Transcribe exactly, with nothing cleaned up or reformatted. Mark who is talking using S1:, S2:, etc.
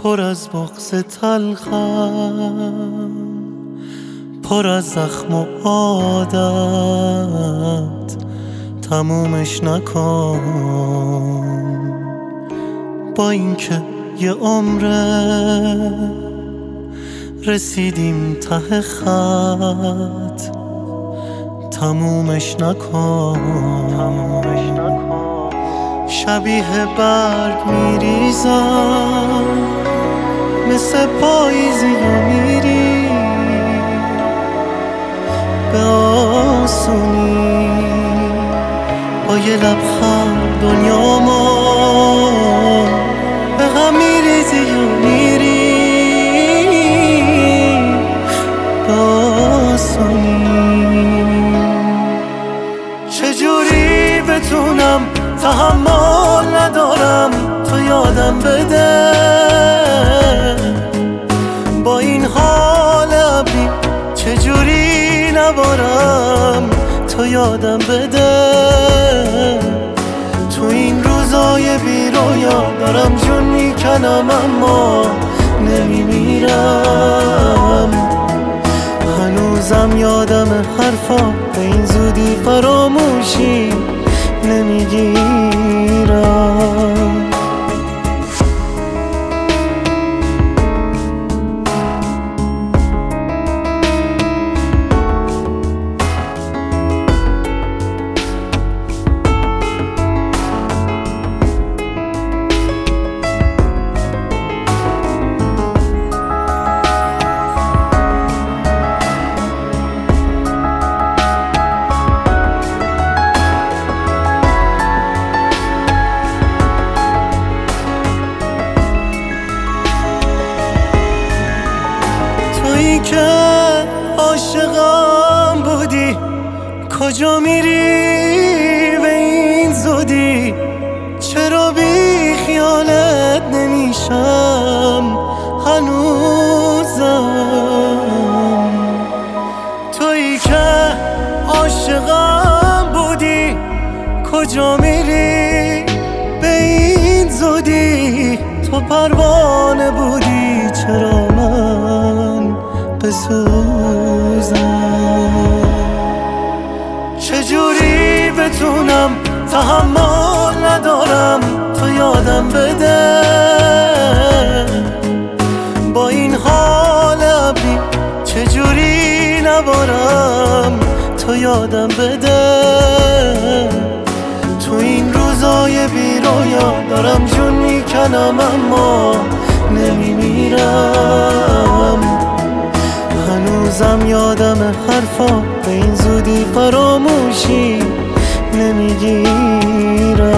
S1: پر از بغض تلخم، پر از زخم و عادت، تمومش نکن. با اینکه یه عمره رسیدیم ته خط، تمومش نکن. شبیه برگ میریزم مثل پاییزی و میری به آسونی، با یه لبخند دنیامو به هم میریزی و میری به آسونی. چجوری بتونم تحمل ندارم تو یادم بده، با این حال ابری چجوری نبارم تو یادم بده. تو این روزای بی رویا دارم جون میکنم اما نمیمیرم، هنوزم یادم حرفا به این زودی فراموشی نمیگیرم. که عاشقم بودی کجا میری به این زودی؟ چرا بی خیالت نمیشم هنوزم؟ تویی که عاشقم بودی کجا میری به این زودی؟ تو پروانه بودی چرا من بسوزم؟ چجوری بتونم تحمل ندارم تو یادم بده، با این حال ابری چجوری نبارم تو یادم بده. تو این روزای بی رویا دارم جون میکنم اما نمیمیرم، هنوزم یادم حرفا به این زودی فراموشی نمیگیرم.